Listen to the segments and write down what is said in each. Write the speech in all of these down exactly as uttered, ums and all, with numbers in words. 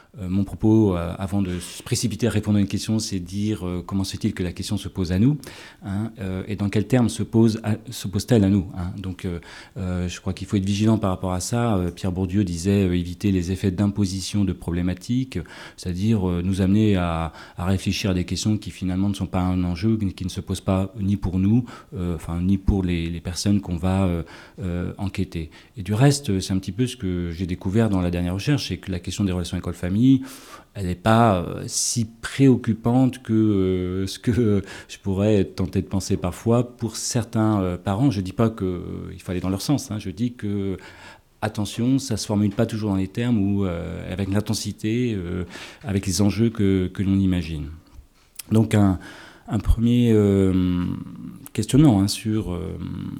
Euh, mon propos, euh, avant de se précipiter à répondre à une question, c'est de dire euh, comment se fait-il que la question se pose à nous, hein, euh, et dans quels termes se, pose à, se pose-t-elle à nous, hein. Donc, euh, euh, je crois qu'il faut être vigilant par rapport à ça. Euh, Pierre Bourdieu disait euh, éviter les effets d'imposition de problématiques, c'est-à-dire euh, nous amener à, à réfléchir à des questions qui finalement ne sont pas un enjeu, qui ne se posent pas ni pour nous, euh, enfin ni pour les, les personnes qu'on va euh, euh, enquêter. Et du reste, c'est un petit peu ce que j'ai découvert dans la dernière recherche, c'est que la question des relations école-famille, elle n'est pas euh, si préoccupante que euh, ce que je pourrais tenter de penser parfois pour certains euh, parents. Je ne dis pas qu'il euh, faut aller dans leur sens, hein. Je dis que, attention, ça ne se formule pas toujours dans les termes ou euh, avec l'intensité, euh, avec les enjeux que, que l'on imagine. Donc un, un premier euh, questionnement, hein, sur euh,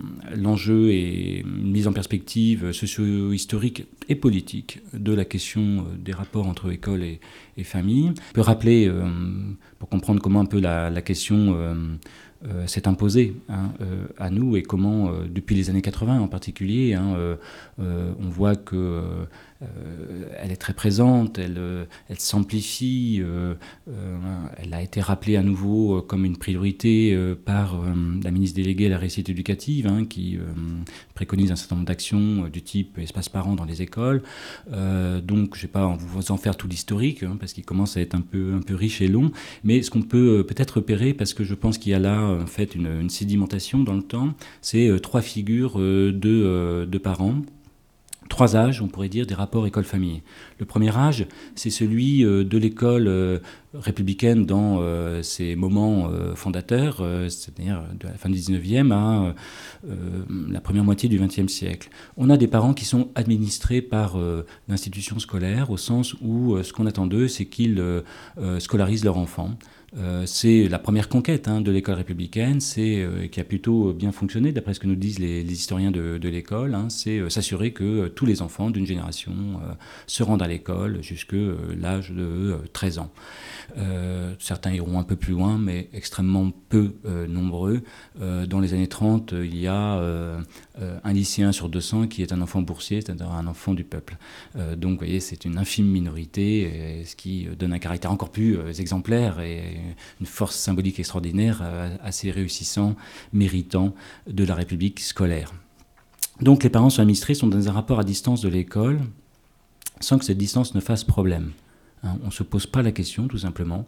l'enjeu et une mise en perspective socio-historique et politique de la question euh, des rapports entre école et, et famille. On peut rappeler, euh, pour comprendre comment un peu la, la question euh, euh, s'est imposée, hein, euh, à nous, et comment, euh, depuis les années quatre-vingts en particulier, hein, euh, euh, on voit que euh, Euh, elle est très présente, elle, euh, elle s'amplifie, euh, euh, elle a été rappelée à nouveau euh, comme une priorité euh, par euh, la ministre déléguée à la réussite éducative, hein, qui euh, préconise un certain nombre d'actions euh, du type espace parents dans les écoles. Euh, donc je ne vais pas vous en faire tout l'historique, hein, parce qu'il commence à être un peu, un peu riche et long, mais ce qu'on peut euh, peut-être repérer, parce que je pense qu'il y a là en fait une, une sédimentation dans le temps, c'est euh, trois figures euh, de, euh, de parents. Trois âges, on pourrait dire, des rapports école-famille. Le premier âge, c'est celui euh, de l'école euh, républicaine dans euh, ses moments euh, fondateurs, euh, c'est-à-dire de la fin du dix-neuvième à euh, la première moitié du vingtième siècle. On a des parents qui sont administrés par euh, l'institution scolaire, au sens où euh, ce qu'on attend d'eux, c'est qu'ils euh, euh, scolarisent leurs enfants. Euh, c'est la première conquête, hein, de l'école républicaine, c'est, euh, qui a plutôt bien fonctionné, d'après ce que nous disent les, les historiens de, de l'école, hein, c'est euh, s'assurer que euh, tous les enfants d'une génération euh, se rendent à l'école jusqu'à euh, l'âge de euh, treize ans. Euh, certains iront un peu plus loin, mais extrêmement peu euh, nombreux. Euh, dans les années trente, il y a euh, euh, un lycéen sur deux cents qui est un enfant boursier, c'est-à-dire un enfant du peuple. Euh, donc, vous voyez, c'est une infime minorité, et ce qui donne un caractère encore plus euh, exemplaire et une force symbolique extraordinaire euh, assez réussissant, méritant de la République scolaire. Donc, les parents sont administrés, sont dans un rapport à distance de l'école, sans que cette distance ne fasse problème. Hein, on ne se pose pas la question, tout simplement.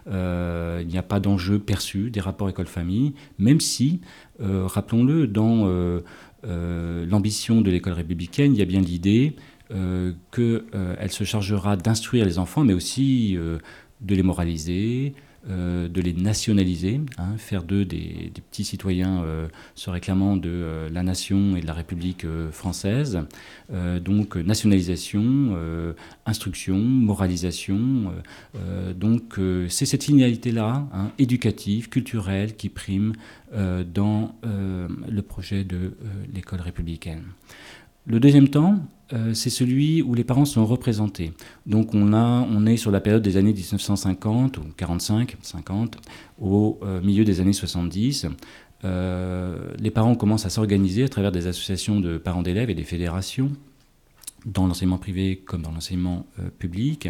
Euh, il n'y a pas d'enjeu perçu des rapports école-famille, même si, euh, rappelons-le, dans euh, euh, l'ambition de l'école républicaine, il y a bien l'idée euh, qu'elle euh, se chargera d'instruire les enfants, mais aussi euh, de les moraliser, Euh, de les nationaliser, hein, faire d'eux des, des petits citoyens euh, se réclamant de euh, la nation et de la République euh, française. Euh, donc nationalisation, euh, instruction, moralisation. Euh, euh, donc euh, c'est cette finalité-là, hein, éducative, culturelle, qui prime euh, dans euh, le projet de euh, l'école républicaine. Le deuxième temps, euh, c'est celui où les parents sont représentés. Donc on, a, on est sur la période des années dix-neuf cent cinquante, ou quarante-cinq, cinquante, au euh, milieu des années soixante-dix. Euh, les parents commencent à s'organiser à travers des associations de parents d'élèves et des fédérations, dans l'enseignement privé comme dans l'enseignement euh, public.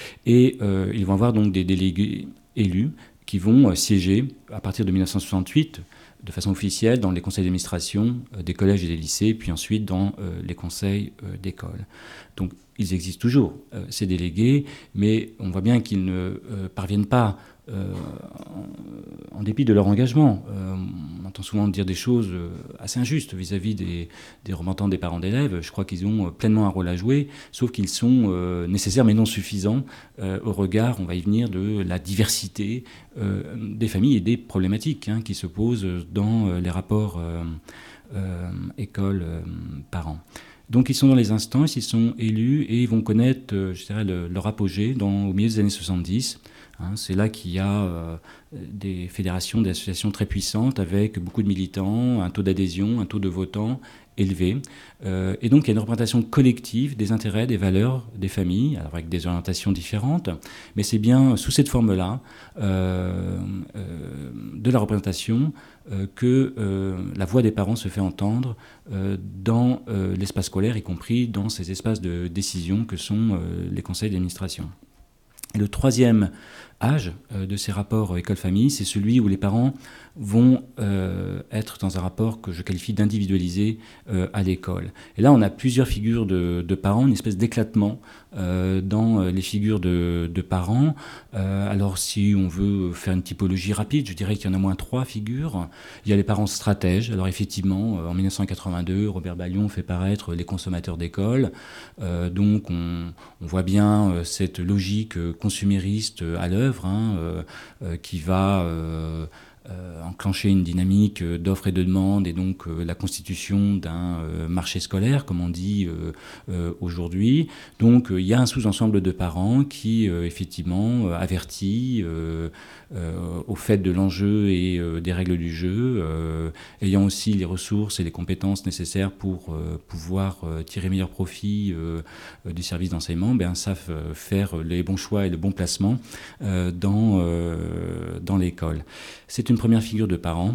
Et euh, ils vont avoir donc des délégués élus qui vont euh, siéger à partir de dix-neuf cent soixante-huit de façon officielle dans les conseils d'administration euh, des collèges et des lycées, puis ensuite dans euh, les conseils euh, d'école. Donc ils existent toujours, euh, ces délégués, mais on voit bien qu'ils ne euh, parviennent pas, euh, en, en dépit de leur engagement. Euh, on entend souvent dire des choses euh, assez injustes vis-à-vis des, des représentants des parents d'élèves. Je crois qu'ils ont pleinement un rôle à jouer, sauf qu'ils sont euh, nécessaires mais non suffisants euh, au regard, on va y venir, de la diversité euh, des familles et des problématiques, hein, qui se posent dans euh, les rapports euh, euh, école-parents. Donc ils sont dans les instances, ils sont élus et ils vont connaître, euh, je dirais, le, leur apogée dans, au milieu des années soixante-dix. Hein, c'est là qu'il y a euh, des fédérations, des associations très puissantes avec beaucoup de militants, un taux d'adhésion, un taux de votants élevé. Euh, et donc il y a une représentation collective des intérêts, des valeurs des familles, alors avec des orientations différentes, mais c'est bien sous cette forme-là euh, euh, de la représentation euh, que euh, la voix des parents se fait entendre euh, dans euh, l'espace scolaire, y compris dans ces espaces de décision que sont euh, les conseils d'administration. Et le troisième âge euh, de ces rapports école-famille, c'est celui où les parents vont euh, être dans un rapport que je qualifie d'individualisé euh, à l'école. Et là, on a plusieurs figures de, de parents, une espèce d'éclatement euh, dans les figures de, de parents. Euh, alors, si on veut faire une typologie rapide, je dirais qu'il y en a au moins trois figures. Il y a les parents stratèges. Alors, effectivement, en dix-neuf cent quatre-vingt-deux, Robert Ballion fait paraître Les consommateurs d'école. Euh, donc, on, on voit bien euh, cette logique consumériste à l'œuvre, hein, euh, euh, qui va... Euh, Euh, enclencher une dynamique euh, d'offres et de demandes et donc euh, la constitution d'un euh, marché scolaire, comme on dit euh, euh, aujourd'hui. Donc il euh, y a un sous-ensemble de parents qui euh, effectivement euh, avertit euh, euh, au fait de l'enjeu et euh, des règles du jeu, euh, ayant aussi les ressources et les compétences nécessaires pour euh, pouvoir euh, tirer meilleur profit euh, du service d'enseignement, ben, savent euh, faire les bons choix et le bon placement euh, dans, euh, dans l'école. C'est une première figure de parents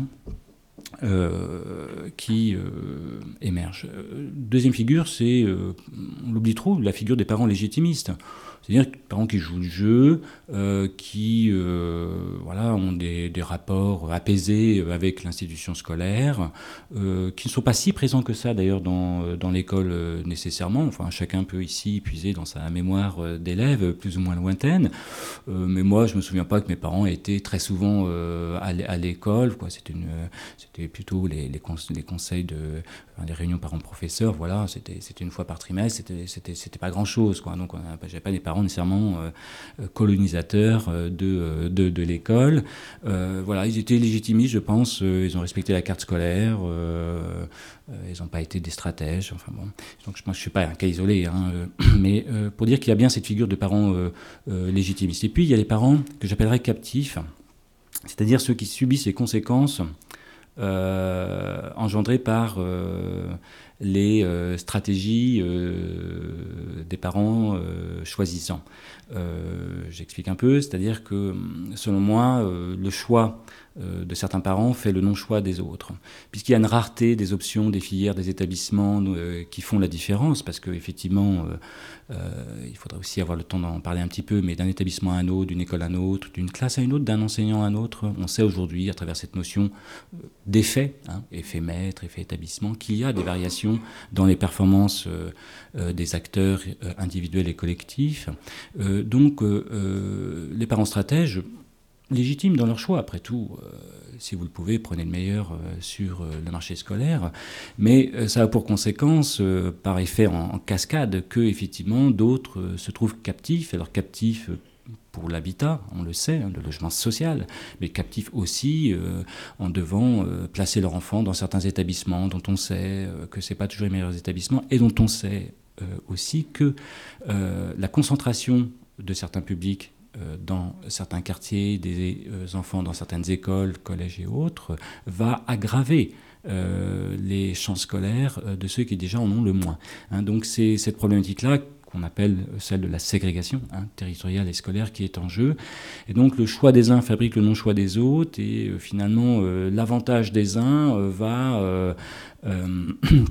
euh, qui euh, émerge. Deuxième figure, c'est, euh, on l'oublie trop, la figure des parents légitimistes. C'est-à-dire des parents qui jouent le jeu, euh, qui euh, voilà, ont des, des rapports apaisés avec l'institution scolaire, euh, qui ne sont pas si présents que ça d'ailleurs dans, dans l'école euh, nécessairement. Enfin, chacun peut ici puiser dans sa mémoire euh, d'élève plus ou moins lointaine. Euh, mais moi, je ne me souviens pas que mes parents étaient très souvent euh, à l'école. Quoi. C'était, une, c'était plutôt les, les, cons- les conseils de... Enfin, les réunions parents-professeurs, voilà, c'était, c'était une fois par trimestre, c'était, c'était, c'était pas grand-chose, quoi. Donc, je n'avais pas des parents nécessairement euh, colonisateurs euh, de, de, de l'école. Euh, voilà, ils étaient légitimistes, je pense. Euh, ils ont respecté la carte scolaire. Euh, euh, ils n'ont pas été des stratèges. Enfin bon. Donc, je pense que je suis pas un cas isolé, hein, euh, mais euh, pour dire qu'il y a bien cette figure de parents euh, euh, légitimistes. Et puis, il y a les parents que j'appellerais captifs, c'est-à-dire ceux qui subissent les conséquences Euh, engendré par euh, les euh, stratégies euh, des parents euh, choisissants. Euh, j'explique un peu, c'est-à-dire que selon moi, euh, le choix euh, de certains parents fait le non-choix des autres. Puisqu'il y a une rareté des options, des filières, des établissements euh, qui font la différence, parce qu'effectivement, euh, euh, il faudrait aussi avoir le temps d'en parler un petit peu, mais d'un établissement à un autre, d'une école à un autre, d'une classe à une autre, d'un enseignant à un autre, on sait aujourd'hui, à travers cette notion d'effet, hein, effet maître, effet établissement, qu'il y a des variations dans les performances euh, euh, des acteurs euh, individuels et collectifs. Euh, donc, euh, euh, les parents stratèges, légitimes dans leur choix, après tout, euh, si vous le pouvez, prenez le meilleur euh, sur euh, le marché scolaire, mais euh, ça a pour conséquence, euh, par effet en, en cascade, que effectivement d'autres euh, se trouvent captifs, alors captifs euh, pour l'habitat, on le sait, hein, le logement social, mais captifs aussi euh, en devant euh, placer leur enfant dans certains établissements dont on sait euh, que ce n'est pas toujours les meilleurs établissements et dont on sait euh, aussi que euh, la concentration de certains publics euh, dans certains quartiers, des euh, enfants dans certaines écoles, collèges et autres, va aggraver euh, les chances scolaires euh, de ceux qui déjà en ont le moins. Hein, donc c'est cette problématique-là qu'on appelle celle de la ségrégation hein, territoriale et scolaire qui est en jeu. Et donc le choix des uns fabrique le non-choix des autres, et euh, finalement euh, l'avantage des uns euh, va euh, euh,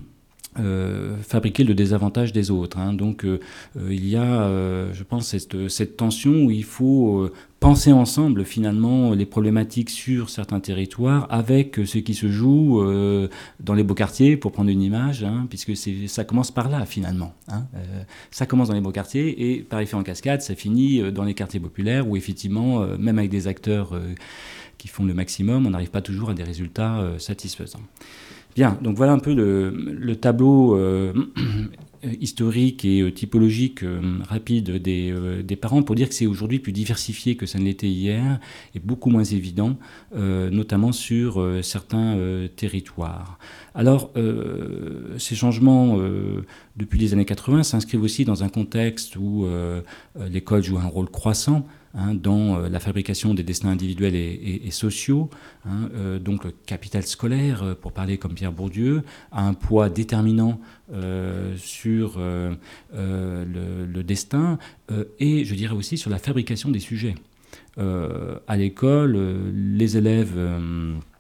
euh, fabriquer le désavantage des autres. Hein. Donc euh, euh, il y a, euh, je pense, cette, cette tension où il faut euh, penser ensemble finalement les problématiques sur certains territoires avec ce qui se joue euh, dans les beaux quartiers, pour prendre une image, hein, puisque c'est, ça commence par là finalement. Hein. Euh, ça commence dans les beaux quartiers et par effet en cascade, ça finit dans les quartiers populaires où effectivement, euh, même avec des acteurs euh, qui font le maximum, on n'arrive pas toujours à des résultats euh, satisfaisants. Bien, donc voilà un peu le, le tableau euh, historique et euh, typologique euh, rapide des, euh, des parents pour dire que c'est aujourd'hui plus diversifié que ça ne l'était hier et beaucoup moins évident, euh, notamment sur euh, certains euh, territoires. Alors, euh, ces changements euh, depuis les années quatre-vingts s'inscrivent aussi dans un contexte où euh, l'école joue un rôle croissant Hein, dans euh, la fabrication des destins individuels et, et, et sociaux. Hein, euh, donc le capital scolaire, euh, pour parler comme Pierre Bourdieu, a un poids déterminant euh, sur euh, euh, le, le destin euh, et je dirais aussi sur la fabrication des sujets. Euh, à l'école, euh, les élèves... Euh,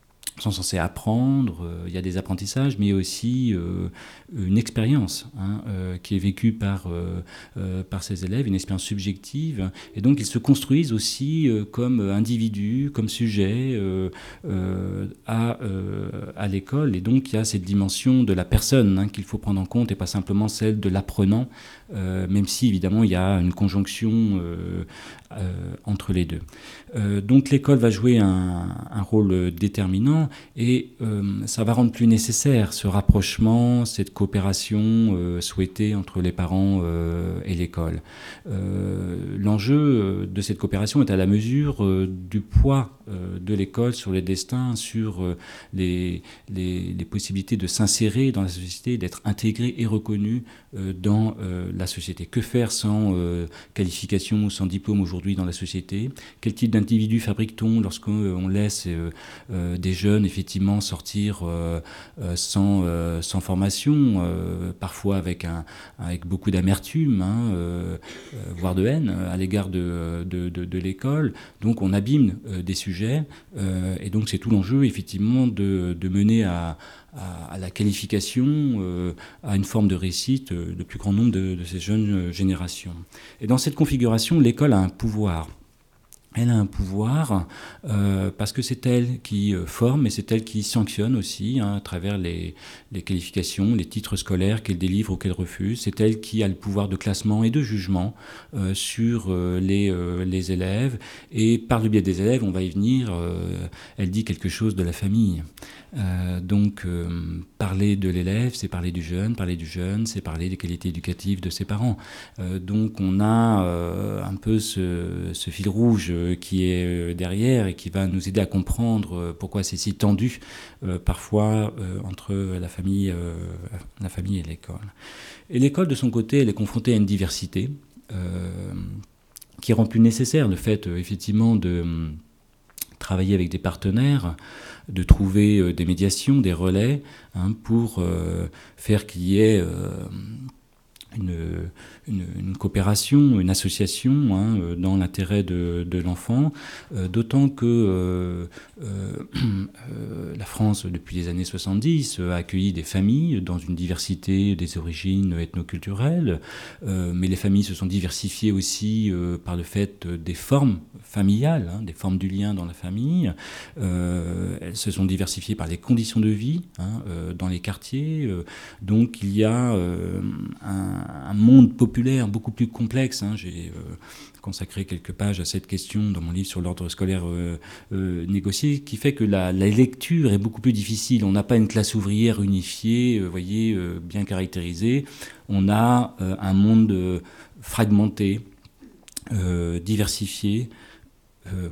sont censés apprendre, euh, il y a des apprentissages, mais aussi euh, une expérience hein, euh, qui est vécue par, euh, euh, par ces élèves, une expérience subjective. Et donc ils se construisent aussi euh, comme individus, comme sujets euh, euh, à, euh, à l'école. Et donc il y a cette dimension de la personne hein, qu'il faut prendre en compte et pas simplement celle de l'apprenant, euh, même si évidemment il y a une conjonction euh, euh, entre les deux. Euh, donc l'école va jouer un, un rôle déterminant et euh, ça va rendre plus nécessaire ce rapprochement, cette coopération euh, souhaitée entre les parents euh, et l'école. Euh, l'enjeu de cette coopération est à la mesure euh, du poids euh, de l'école sur les destins, sur euh, les, les, les possibilités de s'insérer dans la société, d'être intégré et reconnu euh, dans euh, la société. Que faire sans euh, qualification ou sans diplôme aujourd'hui dans la société? Quel type d'individu fabrique-t-on lorsqu'on laisse euh, euh, des jeunes effectivement sortir euh, euh, sans, euh, sans formation, euh, parfois avec, un, avec beaucoup d'amertume, hein, euh, euh, voire de haine à l'égard de, de, de, de l'école. Donc on abîme euh, des sujets euh, et donc c'est tout l'enjeu effectivement de, de mener à, à, à la qualification, euh, à une forme de réussite euh, le plus grand nombre de, de ces jeunes générations. Et dans cette configuration, l'école a un pouvoir. Elle a un pouvoir euh, parce que c'est elle qui euh, forme et c'est elle qui sanctionne aussi hein, à travers les, les qualifications, les titres scolaires qu'elle délivre ou qu'elle refuse. C'est elle qui a le pouvoir de classement et de jugement euh, sur euh, les, euh, les élèves. Et par le biais des élèves, on va y venir, euh, elle dit quelque chose de la famille. Euh, donc euh, parler de l'élève, c'est parler du jeune, parler du jeune, c'est parler des qualités éducatives de ses parents. Euh, donc on a euh, un peu ce, ce fil rouge euh, qui est euh, derrière et qui va nous aider à comprendre euh, pourquoi c'est si tendu euh, parfois euh, entre la famille, euh, la famille et l'école. Et l'école de son côté, elle est confrontée à une diversité euh, qui rend plus nécessaire le fait euh, effectivement de travailler avec des partenaires, de trouver euh, des médiations, des relais, hein, pour euh, faire qu'il y ait euh, une, une, une coopération, une association hein, dans l'intérêt de, de l'enfant, euh, d'autant que euh, euh, euh, la France, depuis les années soixante-dix, a accueilli des familles dans une diversité des origines ethnoculturelles, euh, mais les familles se sont diversifiées aussi euh, par le fait des formes familiales, hein, des formes du lien dans la famille. Euh, elles se sont diversifiées par les conditions de vie hein, euh, dans les quartiers. Euh, donc il y a euh, un un monde populaire beaucoup plus complexe. Hein. J'ai euh, consacré quelques pages à cette question dans mon livre sur l'ordre scolaire euh, euh, négocié, qui fait que la, la lecture est beaucoup plus difficile. On n'a pas une classe ouvrière unifiée, euh, voyez, euh, bien caractérisée. On a euh, un monde euh, fragmenté, euh, diversifié euh,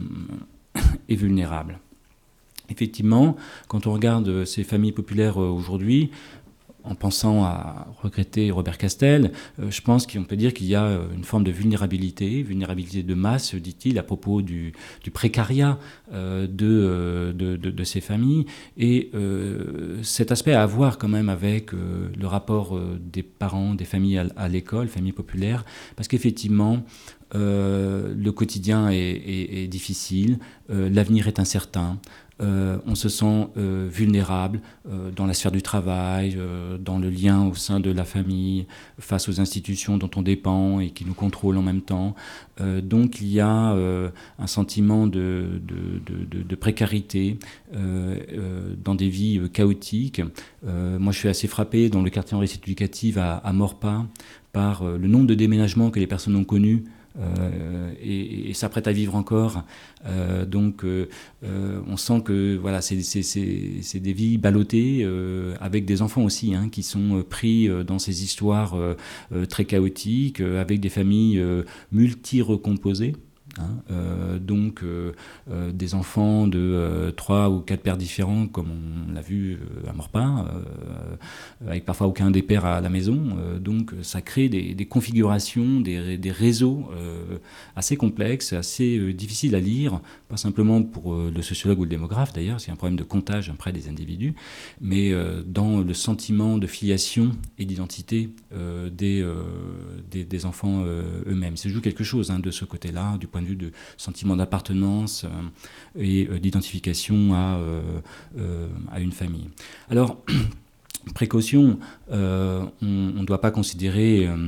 et vulnérable. Effectivement, quand on regarde ces familles populaires euh, aujourd'hui, en pensant à regretter Robert Castel, euh, je pense qu'on peut dire qu'il y a une forme de vulnérabilité, vulnérabilité de masse, dit-il, à propos du, du précariat euh, de, euh, de, de, de ces familles. Et euh, cet aspect à voir quand même avec euh, le rapport euh, des parents, des familles à, à l'école, familles populaires, parce qu'effectivement, euh, le quotidien est, est, est difficile, euh, l'avenir est incertain. Euh, on se sent euh, vulnérable euh, dans la sphère du travail, euh, dans le lien au sein de la famille, face aux institutions dont on dépend et qui nous contrôlent en même temps. Euh, donc il y a euh, un sentiment de, de, de, de, de précarité euh, euh, dans des vies euh, chaotiques. Euh, moi je suis assez frappé dans le quartier en réussite éducative à, à Maurepas par euh, le nombre de déménagements que les personnes ont connus. Euh, et, et s'apprête à vivre encore. Euh, donc, euh, euh, on sent que voilà, c'est, c'est, c'est, c'est des vies ballottées euh, avec des enfants aussi hein, qui sont pris euh, dans ces histoires euh, euh, très chaotiques, euh, avec des familles euh, multi-recomposées. Hein, euh, donc euh, euh, des enfants de euh, trois ou quatre pères différents comme on l'a vu euh, à Maurepas euh, avec parfois aucun des pères à la maison euh, donc ça crée des, des configurations, des, des réseaux euh, assez complexes, assez euh, difficiles à lire, pas simplement pour euh, le sociologue ou le démographe d'ailleurs, c'est un problème de comptage après des individus, mais euh, dans le sentiment de filiation et d'identité euh, des, euh, des, des enfants euh, eux-mêmes. Ça joue quelque chose hein, de ce côté-là, du point de vue vue de sentiment d'appartenance euh, et euh, d'identification à, euh, euh, à une famille. Alors, précaution, euh, on ne doit pas considérer euh,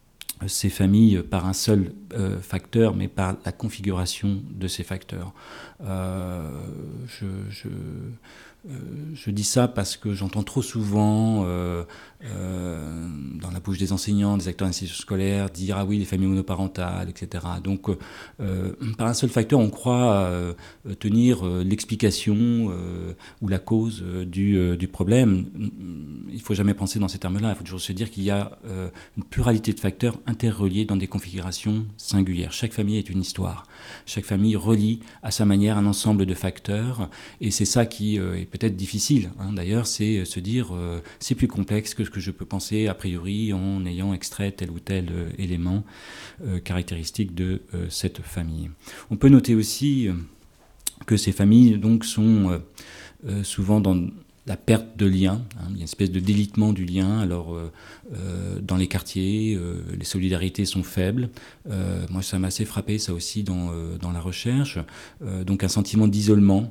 ces familles par un seul euh, facteur, mais par la configuration de ces facteurs. Euh, je, je, euh, je dis ça parce que j'entends trop souvent euh, euh, dans la bouche des enseignants, des acteurs d'institutions scolaires, dire « Ah oui, les familles monoparentales, et cetera » Donc, euh, par un seul facteur, on croit euh, tenir euh, l'explication euh, ou la cause euh, du, euh, du problème. Il ne faut jamais penser dans ces termes-là. Il faut toujours se dire qu'il y a euh, une pluralité de facteurs interreliés dans des configurations singulières. Chaque famille est une histoire. Chaque famille relie à sa manière un ensemble de facteurs. Et c'est ça qui euh, est peut-être difficile. Hein. D'ailleurs, c'est se dire euh, c'est plus complexe que ce que je peux penser a priori en ayant extrait tel ou tel euh, élément euh, caractéristique de euh, cette famille. On peut noter aussi euh, que ces familles donc, sont euh, euh, souvent dans la perte de lien, hein, il y a une espèce de délitement du lien. Alors, euh, euh, dans les quartiers, euh, les solidarités sont faibles. Euh, moi, ça m'a assez frappé, ça aussi, dans, euh, dans la recherche. Euh, donc, un sentiment d'isolement.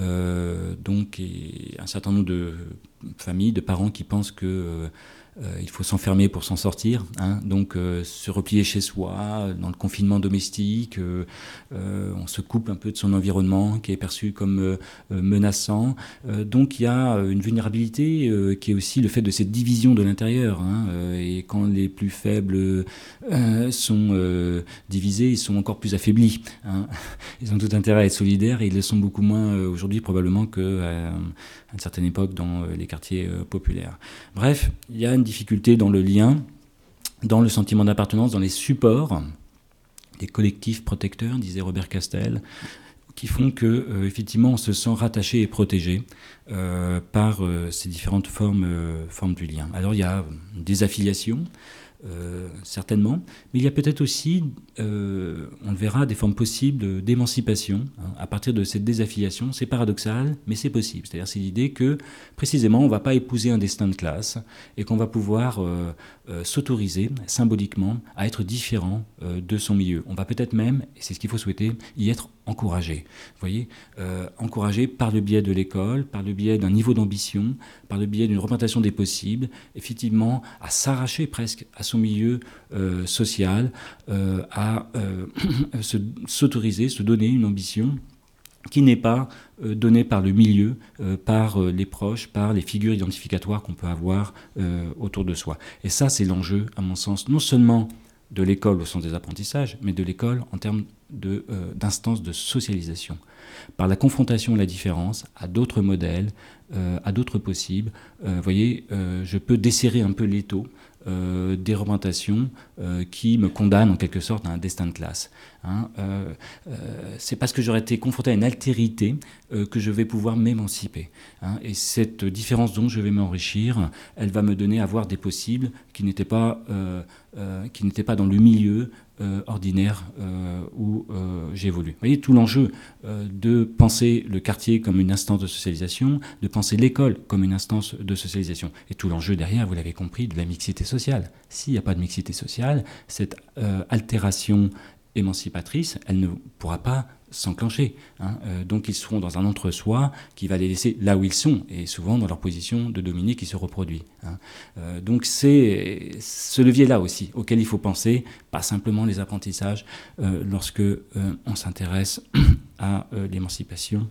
Euh, donc, et un certain nombre de familles, de parents qui pensent que euh, euh, il faut s'enfermer pour s'en sortir, hein, donc euh, se replier chez soi, dans le confinement domestique, euh, euh, on se coupe un peu de son environnement qui est perçu comme euh, menaçant. Euh, donc il y a une vulnérabilité euh, qui est aussi le fait de cette division de l'intérieur, hein, euh, et quand les plus faibles euh, sont euh, divisés, ils sont encore plus affaiblis. Hein. Ils ont tout intérêt à être solidaires et ils le sont beaucoup moins euh, aujourd'hui probablement qu'à euh, une certaine époque dans euh, les quartiers euh, populaires. Bref, il y a une difficulté dans le lien, dans le sentiment d'appartenance, dans les supports, les collectifs protecteurs, disait Robert Castel, qui font que euh, effectivement on se sent rattaché et protégé euh, par euh, ces différentes formes, euh, formes du lien. Alors il y a des affiliations, Euh, certainement, mais il y a peut-être aussi, euh, on le verra, des formes possibles d'émancipation hein, à partir de cette désaffiliation. C'est paradoxal, mais c'est possible. C'est-à-dire c'est l'idée que, précisément, on ne va pas épouser un destin de classe et qu'on va pouvoir euh, euh, s'autoriser symboliquement à être différent euh, de son milieu. On va peut-être même, et c'est ce qu'il faut souhaiter, y être encouragé. Vous voyez, euh, encouragé par le biais de l'école, par le biais d'un niveau d'ambition, par le biais d'une représentation des possibles, effectivement, à s'arracher presque à son milieu euh, social, euh, à euh, se, s'autoriser, se donner une ambition qui n'est pas euh, donnée par le milieu, euh, par euh, les proches, par les figures identificatoires qu'on peut avoir euh, autour de soi. Et ça, c'est l'enjeu, à mon sens, non seulement de l'école au sens des apprentissages, mais de l'école en termes de, euh, d'instances de socialisation. Par la confrontation à la différence, à d'autres modèles, euh, à d'autres possibles, euh, vous voyez, euh, je peux desserrer un peu l'étau euh, des représentations euh, qui me condamnent en quelque sorte à un destin de classe. Hein. Euh, euh, c'est parce que j'aurais été confronté à une altérité euh, que je vais pouvoir m'émanciper. Hein. Et cette différence dont je vais m'enrichir, elle va me donner à voir des possibles qui n'étaient pas, euh, euh, qui n'étaient pas dans le milieu Euh, ordinaire euh, où euh, j'évolue. Vous voyez, tout l'enjeu euh, de penser le quartier comme une instance de socialisation, de penser l'école comme une instance de socialisation. Et tout l'enjeu derrière, vous l'avez compris, de la mixité sociale. S'il n'y a pas de mixité sociale, cette euh, altération émancipatrice, elle ne pourra pas s'enclencher. Hein. Euh, donc ils seront dans un entre-soi qui va les laisser là où ils sont, et souvent dans leur position de dominé qui se reproduit. Hein. Euh, donc c'est ce levier-là aussi auquel il faut penser, pas simplement les apprentissages, euh, lorsque euh, on s'intéresse à euh, l'émancipation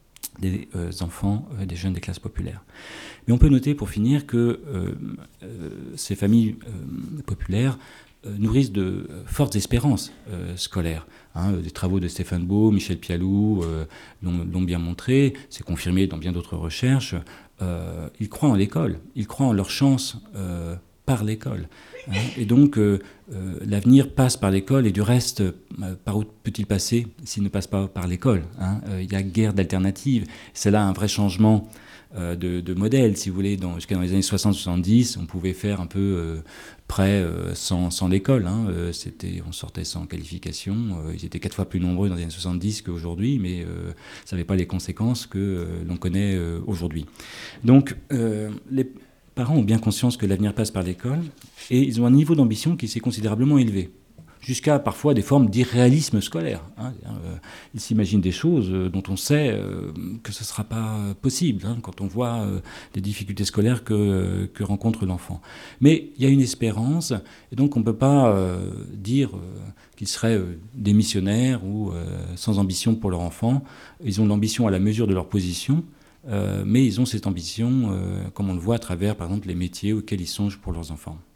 des euh, enfants, euh, des jeunes des classes populaires. Mais on peut noter pour finir que euh, euh, ces familles euh, populaires nourrissent de fortes espérances euh, scolaires. Hein, des travaux de Stéphane Beau, Michel Pialou euh, l'ont, l'ont bien montré, c'est confirmé dans bien d'autres recherches. Euh, ils croient en l'école, ils croient en leur chance euh, par l'école. Hein, et donc, euh, euh, l'avenir passe par l'école, et du reste, euh, par où peut-il passer s'il ne passe pas par l'école, hein. euh, Il y a guère d'alternatives. C'est là un vrai changement De, de modèle, si vous voulez. Dans, jusqu'à dans les années soixante soixante-dix, on pouvait faire un peu euh, près euh, sans, sans l'école. Hein. Euh, c'était, on sortait sans qualification. Euh, ils étaient quatre fois plus nombreux dans les années soixante-dix qu'aujourd'hui, mais euh, ça n'avait pas les conséquences que euh, l'on connaît euh, aujourd'hui. Donc, euh, les parents ont bien conscience que l'avenir passe par l'école, et ils ont un niveau d'ambition qui s'est considérablement élevé. jusqu'à parfois des formes d'irréalisme scolaire. Hein. Euh, ils s'imaginent des choses dont on sait euh, que ce ne sera pas possible, hein, quand on voit euh, les difficultés scolaires que, que rencontre l'enfant. Mais il y a une espérance, et donc on ne peut pas euh, dire euh, qu'ils seraient euh, des missionnaires ou euh, sans ambition pour leur enfant. Ils ont l'ambition à la mesure de leur position, euh, mais ils ont cette ambition, euh, comme on le voit à travers, par exemple, les métiers auxquels ils songent pour leurs enfants.